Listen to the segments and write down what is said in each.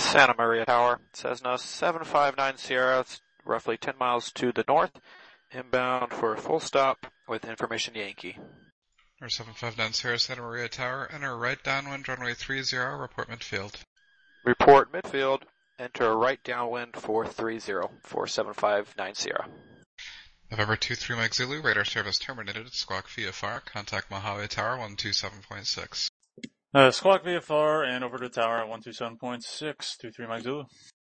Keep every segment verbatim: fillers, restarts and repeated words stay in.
Santa Maria Tower, Cessna seven five nine Sierra, it's roughly ten miles to the north, inbound for a full stop with information Yankee. Or seven five nine Sierra, Santa Maria Tower, enter right downwind, runway three zero, report midfield. Report midfield, enter right downwind for three zero for seven five nine Sierra. November two three Mike Zulu, radar service terminated, squawk V F R, contact Mojave Tower one two seven point six. Uh, squawk V F R and over to tower at one two seven point six, two three Mike Zulu.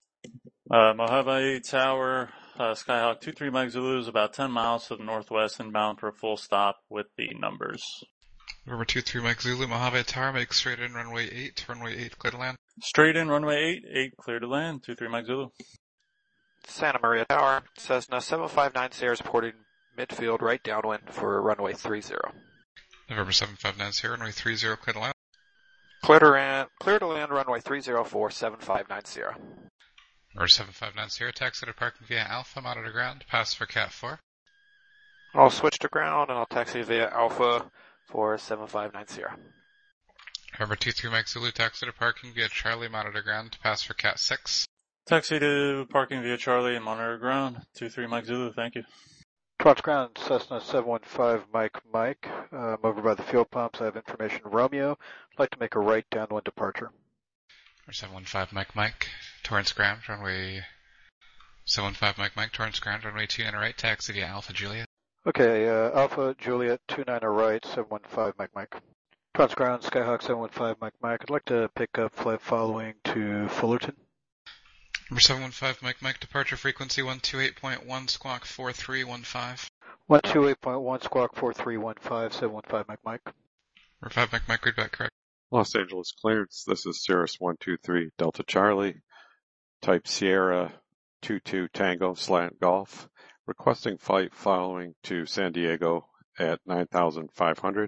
Uh, Mojave Tower, uh, Skyhawk two three Mike Zulu is about ten miles to the northwest, inbound for a full stop with the numbers. November two three Mike Zulu, Mojave Tower, make straight in runway eight, runway eight, clear to land. Straight in runway eight, eight clear to land, two three Mike Zulu. Santa Maria Tower, Cessna seven five nine Sierra reporting midfield right downwind for runway three zero. November seven five nine Sierra, runway three zero, clear to land. Clear to land, clear to land runway three zero for seven five nine Sierra. Or seven five nine Sierra, taxi to parking via Alpha, monitor ground, pass for Cat four. I'll switch to ground and I'll taxi via Alpha for seven five nine Sierra. November two three Mike Zulu, taxi to parking via Charlie, monitor ground, pass for Cat six. Taxi to parking via Charlie and monitor ground, two three Mike Zulu, thank you. Towards ground, Cessna seven one five Mike Mike. Uh, I'm over by the fuel pumps. I have information Romeo. I'd like to make a right downwind departure. Or seven one five Mike Mike, Torrance ground, runway seven one five Mike Mike, Torrance ground, runway two nine right, taxi via Alpha Juliet. Okay, uh, Alpha Juliet two nine right, seven one five Mike Mike. Towards ground, Skyhawk seven one five Mike Mike. I'd like to pick up flight following to Fullerton. Number seven one five Mike Mike, departure frequency one two eight point one, squawk four three one five. one two eight point one, squawk four three one five, seven one five Mike Mike. Number five Mike Mike, read back correct. Los Angeles clearance, this is Cirrus one two three Delta Charlie, type Sierra two two Tango Slant Golf, requesting flight following to San Diego at nine thousand five hundred,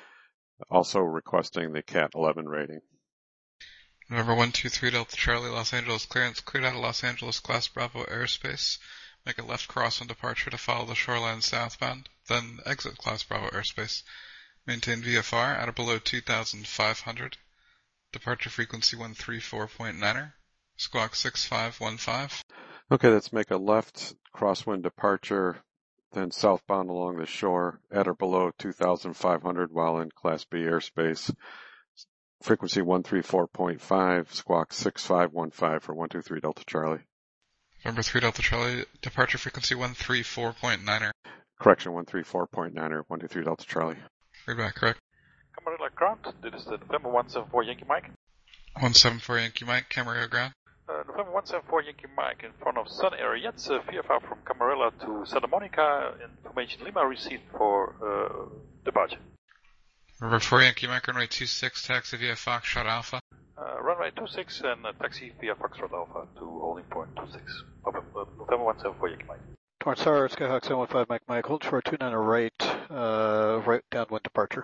also requesting the Cat eleven rating. November one two three Delta Charlie, Los Angeles clearance, cleared out of Los Angeles Class Bravo airspace. Make a left cross on departure to follow the shoreline southbound, then exit Class Bravo airspace. Maintain V F R at or below two thousand five hundred. Departure frequency one three four point nine, squawk six five one five. Okay, let's make a left crosswind departure, then southbound along the shore at or below two thousand five hundred while in Class B airspace. Frequency one three four point five, squawk six five one five for one two three Delta Charlie. November three Delta Charlie, departure frequency one three four point nine. Correction, one three four point nine, one two three Delta Charlie. Read back correct. Camarillo ground, this is the November one seven four Yankee Mike. one seven four Yankee Mike, Camarillo ground. Uh, November one seven four Yankee Mike in front of Sun Ariete, uh, V F R from Camarillo to Santa Monica, information Lima received for uh, departure. November four Yankee Mike, runway two six, taxi via Foxtrot Alpha. Uh, runway two six and uh, taxi via Foxtrot Alpha to holding point two six. November, uh, November one seven four Yankee Mike. Towards Tower, Skyhawk seven one five Mike Mike. Hold short two nine right, uh, right downwind departure.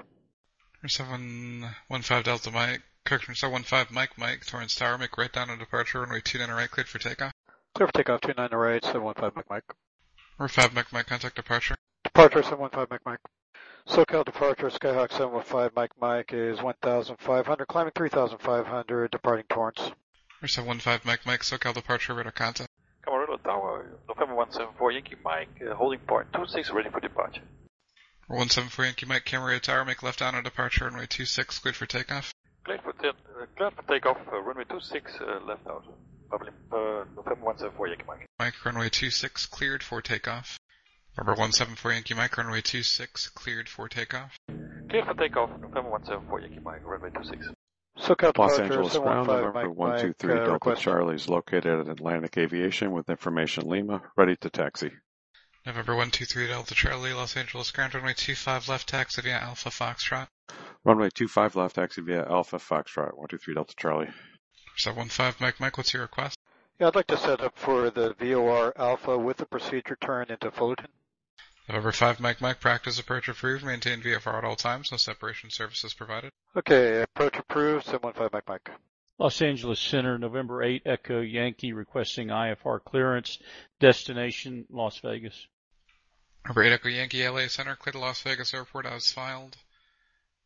seven one five Delta Mike, correction, seven one five Mike Mike, Torrance Tower, make right down on departure, runway two nine right, cleared for takeoff. Clear for takeoff two nine right, seven one five Mike Mike. Number five Mike Mike, contact departure. Departure seven one five Mike Mike. SoCal departure, Skyhawk seven one five Mike Mike is one thousand five hundred, climbing three thousand five hundred, departing Torrance. Number seven one five Mike Mike, SoCal departure, radar contact. Camarillo Tower, November one seven four Yankee Mike, uh, holding point two six, ready for departure. one seven four Yankee Mike, Camarillo Tower, make left down on departure, runway two six, cleared for takeoff. Cleared for, t- uh, cleared for takeoff, uh, runway two six, uh, left out. Probably, uh, November one seven four Yankee Mike. Mike, runway two six, cleared for takeoff. Number one seven four Yankee Mike, runway two six, cleared for takeoff. Cleared for takeoff, November one seven four Yankee Mike, runway two six. SoCal Los departure Angeles seven ground, one five November Mike one two Mike, three uh, Delta request. Charlie is located at Atlantic Aviation with information Lima, ready to taxi. November one two three Delta Charlie, Los Angeles ground, runway two five left, taxi via Alpha Foxtrot. Runway two five left, taxi via Alpha Foxtrot, one two three Delta Charlie. seven one five Mike Mike, what's your request? Yeah, I'd like to set up for the V O R Alpha with the procedure turn into Fullerton. November five Mike Mike, practice approach approved, maintain V F R at all times, no separation services provided. Okay, approach approved, seven one five Mike Mike. Los Angeles Center, November eight Echo Yankee, requesting I F R clearance, destination Las Vegas. November eight Echo Yankee, L A Center, clear to Las Vegas Airport as filed.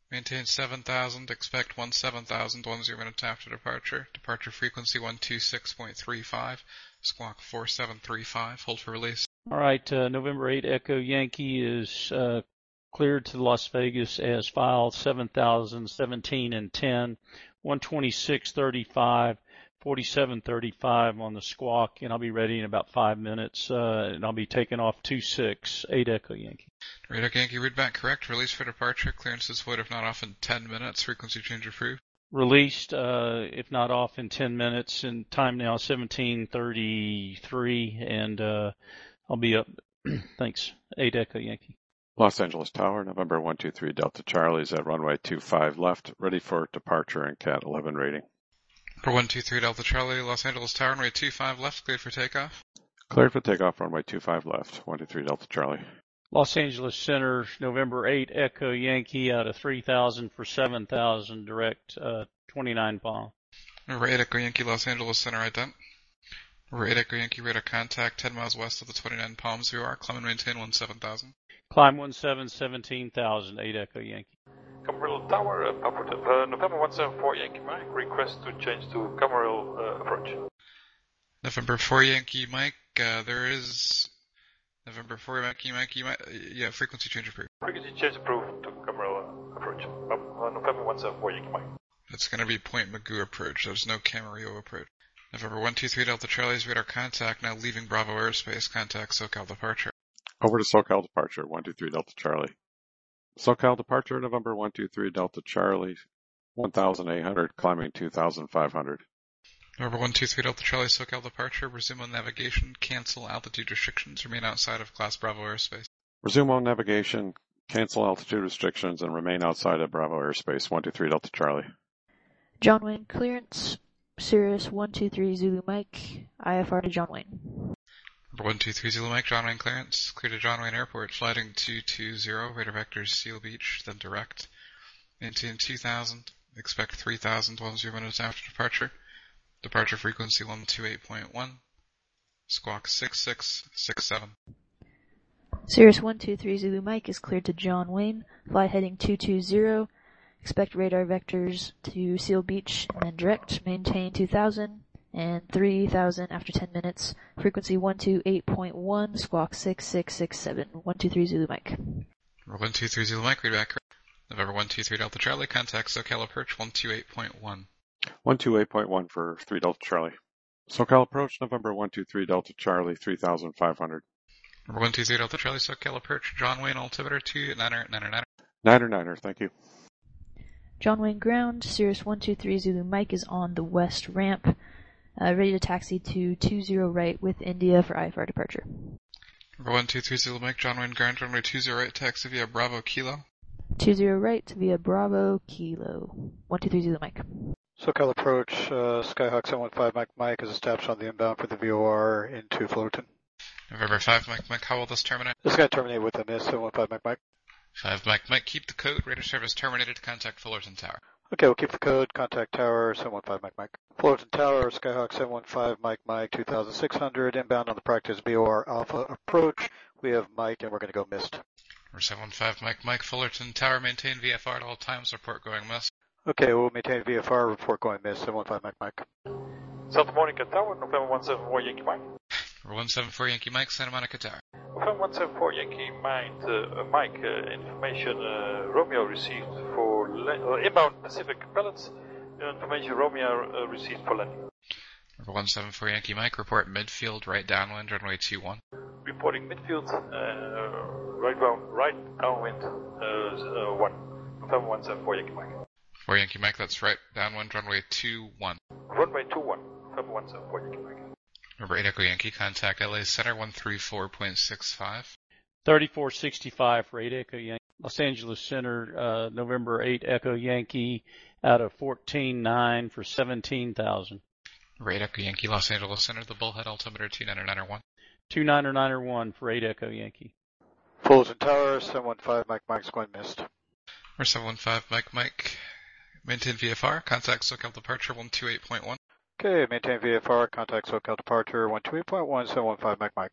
Maintain seven thousand, expect one seven thousand, one zero minutes after departure. Departure frequency one two six point three five, squawk four seven three five, hold for release. All right, uh, November eight Echo Yankee is uh, cleared to Las Vegas as filed seven thousand seventeen and ten, one twenty-six thirty-five, forty-seven thirty-five on the squawk, and I'll be ready in about five minutes, uh, and I'll be taking off two six eight Echo Yankee. eight Echo Yankee, readback correct, release for departure, clearance is void if not off in ten minutes, frequency change approved. Released, uh, if not off in ten minutes, and time now seventeen thirty-three, and uh, I'll be up. Thanks. eight Echo Yankee. Los Angeles Tower, November one two three Delta Charlie is at runway two five left, ready for departure and Cat eleven rating. For one two three Delta Charlie, Los Angeles Tower, runway two five left, cleared for takeoff. Cleared for takeoff, runway two five left, one two three Delta Charlie. Los Angeles Center, November eight Echo Yankee out of three thousand for seven thousand, direct uh, twenty-nine palm. Number eight Echo Yankee, Los Angeles Center, ident. Number eight Echo Yankee, radar contact ten miles west of the twenty-nine Palms V O R, climb and maintain one seven thousand. Climb one seven, seventeen thousand, eight Echo Yankee. Camarillo Tower, uh, Papa, uh, November one seven four Yankee Mike, request to change to Camarillo uh, approach. November four Yankee Mike, uh, there is... November four Yankee Mike, you might, yeah, frequency change approved. Frequency change approved to Camarillo approach. Uh, November one seven four Yankee Mike. It's going to be Point Magoo approach, there's no Camarillo approach. November one two three Delta Charlie's radar contact, now leaving Bravo airspace, contact SoCal departure. Over to SoCal departure, one two three Delta Charlie. SoCal departure, November one two three Delta Charlie, one thousand eight hundred, climbing two thousand five hundred. November one two three Delta Charlie, SoCal departure, resume on navigation, cancel altitude restrictions, remain outside of Class Bravo airspace. Resume on navigation, cancel altitude restrictions, and remain outside of Bravo airspace, one two three Delta Charlie. John Wayne clearance, Sirius one two three Zulu Mike, I F R to John Wayne. Number one two three Zulu Mike, John Wayne clearance, clear to John Wayne Airport, flighting two two zero, radar vectors Seal Beach, then direct. Maintain two thousand, expect three thousand, one zero minutes after departure. Departure frequency one two eight point one, squawk six six six seven. Sirius one two three Zulu Mike is cleared to John Wayne, flight heading two two zero, expect radar vectors to Seal Beach, and then direct, maintain two thousand, and three thousand after ten minutes, frequency one two eight point one, squawk six six six seven, one two three Zulu Mike. Number one two three Zulu Mike, read back. November one two three Delta Charlie, contact SoCal approach one two eight point one. one two eight point one for three Delta Charlie. SoCal approach, November one two three Delta Charlie, three thousand five hundred. Number one two three Delta Charlie, SoCal approach, John Wayne altimeter two niner niner niner. Niner niner, thank you. John Wayne ground, Sirius one two three Zulu Mike is on the west ramp, uh, ready to taxi to two zero right with India for I F R departure. Number one two three Zulu Mike, John Wayne ground, runway two zero right, taxi via Bravo Kilo. two zero right via Bravo Kilo, one two three Zulu Mike. SoCal approach, uh, Skyhawk seven one five Mike Mike is established on the inbound for the V O R into Fullerton. November five Mike Mike, how will this terminate? This guy terminated with a miss, seven one five Mike Mike. five Mike Mike, keep the code, radar service terminated, contact Fullerton Tower. Okay, we'll keep the code, contact tower, seven one five Mike Mike. Fullerton Tower, Skyhawk seven one five Mike Mike, two thousand six hundred, inbound on the practice V O R Alpha approach. We have Mike and we're going to go missed. Number seven one five Mike Mike, Fullerton Tower, maintain V F R at all times, report going missed. Okay, we'll maintain V F R, report going missed, seven one five Mike Mike. Santa Monica Tower, November one seven four Yankee Mike. Number one seven four Yankee Mike, Santa Monica Tower. November one seven four Yankee Mike, uh, Mike uh, information uh, Romeo received for le- uh, inbound Pacific pellets. Information Romeo uh, received for landing. Number one seven four Yankee Mike, report midfield, right downwind, runway two one. Reporting midfield, uh, right down, right downwind, uh, uh, one. November one seven four Yankee Mike. four Yankee Mike, that's right downwind, runway two one. Runway two one, November one seven four Yankee Mike. Number eight Echo Yankee, contact L A Center one three four point six five. thirty-four sixty-five for eight Echo Yankee. Los Angeles Center, uh, November eight Echo Yankee out of fourteen nine for seventeen thousand. Number eight Echo Yankee, Los Angeles Center, the Bullhead altimeter two niner niner one. two niner niner one for eight Echo Yankee. Fullerton Tower, seven one five Mike Mike's going missed. Number seven one five Mike Mike, maintain V F R, contact SoCal departure one two eight point one. Okay, maintain V F R, contact SoCal departure, one two eight point one, seven one five Mike Mike.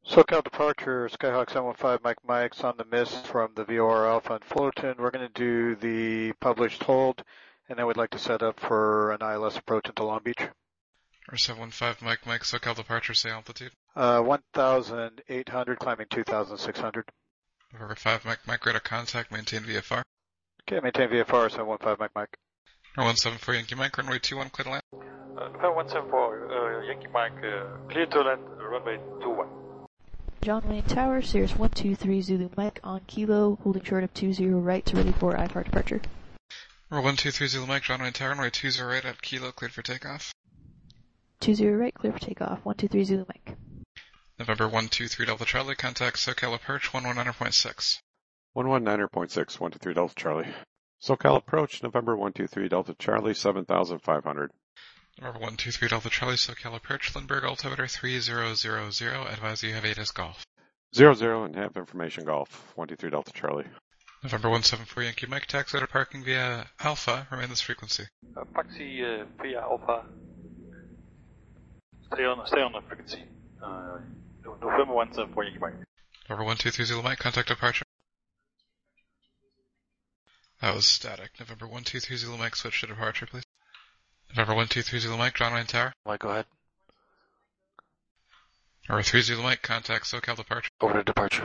SoCal departure, Skyhawk seven one five, Mike Mike's on the mist from the V O R Alpha in Fullerton. We're going to do the published hold, and then we'd like to set up for an I L S approach into Long Beach. Or seven one five, Mike Mike, SoCal departure, say altitude. Uh, one thousand eight hundred, climbing two thousand six hundred. November five, Mike Mike, radar contact, maintain V F R. Okay, maintain V F R, seven one five, Mike Mike. Or one seven four, Yankee Mike, runway two one, clear to land. Uh, November one seven four, uh, Yankee Mike, uh, clear to land, uh, runway two one. John Wayne Tower, Cirrus one two three Zulu Mike on Kilo, holding short of two zero right to ready for I F R departure. Or one two three Zulu Mike, John Wayne Tower, runway two zero right at Kilo, cleared for takeoff. two zero right, clear for takeoff. one two three Zulu Mike. November one two three Delta Charlie, contact SoCal approach one one nine point six. one one nine point six, one two three Delta Charlie. SoCal approach, November one two three Delta Charlie, seven thousand five hundred. November one two three Delta Charlie, SoCal approach, Lindbergh altimeter three zero zero zero, advise you have eight as golf. Zero zero and have information golf, one two three Delta Charlie. November one seven four Yankee Mike, taxi out of parking via Alpha, remain this frequency. Uh, taxi uh, via Alpha. Stay on, stay on the frequency. Uh, November one seven four Yankee Mike. November one two three Zulu Mike, contact departure. That was static. November one two three Zulu Mike, switch to departure, please. November one two three Zulu Mike, John Wayne Tower. Mike, go ahead. November three Zulu Mike, contact SoCal departure. Over to departure.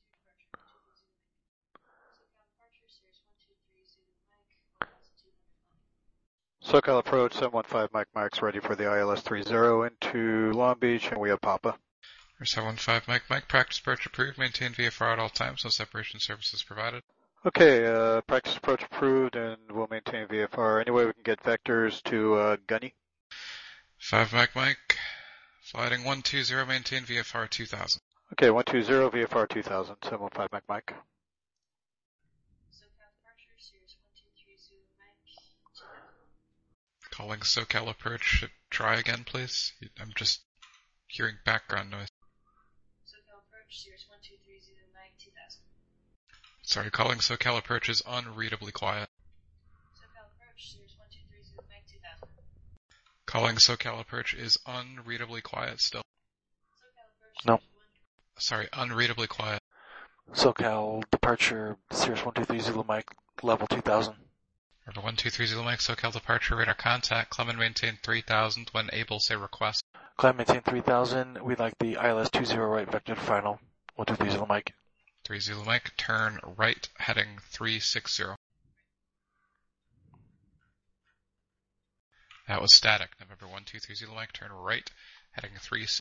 SoCal approach, seven one five, Mike Mike's ready for the I L S three zero into Long Beach, and we have Papa. Or seven one five Mike Mike, practice approach approved, maintain V F R at all times, no separation services provided. Okay, uh, practice approach approved, and we'll maintain V F R. Any way we can get vectors to uh, Gunny? five Mike Mike, flighting one two zero, maintain V F R two thousand. Okay, one two zero, V F R two thousand, seven one five, Mike Mike. Calling SoCal approach, try again please. I'm just hearing background noise. SoCal approach, Cirrus one two three Zulu Mike two thousand. Sorry, calling SoCal approach is unreadably quiet. SoCal approach, Cirrus one two three Zulu Mike two thousand. Calling SoCal approach is unreadably quiet still. No. Sorry, unreadably quiet. SoCal departure, Cirrus one two three Zulu Mike, level two thousand. River one two three Zulu Mike, SoCal departure, radar contact, climb and maintain three thousand, when able say request. Climb maintain three thousand, we'd like the I L S two zero right vector to final. one two three Zulu Mike. three Zulu Mike, turn right, heading three six zero. That was static. November one two three Zulu Mike, turn right, heading three six zero.